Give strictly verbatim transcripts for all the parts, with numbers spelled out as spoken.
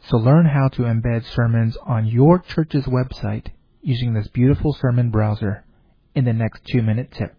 So learn how to embed sermons on your church's website using this beautiful sermon browser in the next two-minute tip.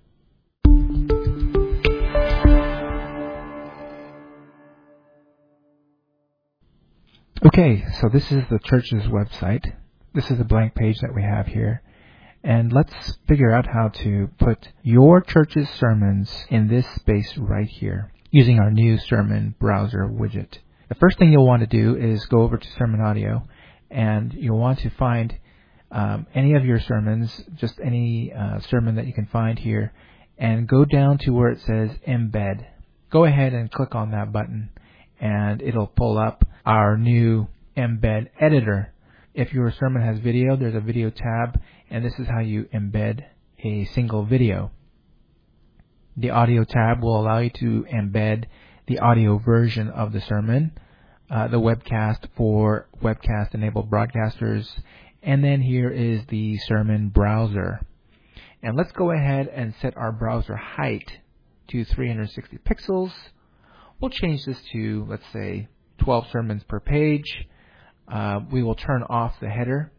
Okay, so this is the church's website. This is the blank page that we have here. And let's figure out how to put your church's sermons in this space right here using our new sermon browser widget. The first thing you'll want to do is go over to Sermon Audio, and you'll want to find um, any of your sermons, just any uh, sermon that you can find here, and go down to where it says Embed. Go ahead and click on that button, and it'll pull up our new Embed editor. If your sermon has video, there's a video tab, and this is how you embed a single video. The audio tab will allow you to embed the audio version of the sermon, uh, the webcast for webcast-enabled broadcasters, and then here is the sermon browser. And let's go ahead and set our browser height to three hundred sixty pixels. We'll change this to, let's say, twelve sermons per page. Uh, we will turn off the header.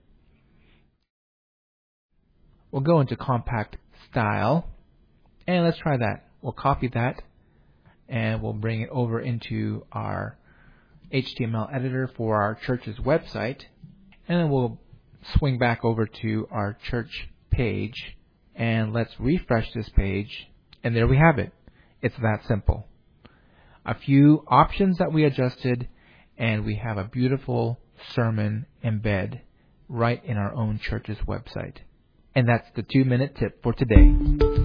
We'll go into compact style, and let's try that. We'll copy that, and we'll bring it over into our H T M L editor for our church's website, and then we'll swing back over to our church page, and let's refresh this page, and there we have it. It's that simple. A few options that we adjusted, and we have a beautiful sermon embed right in our own church's website. And that's the two-minute tip for today.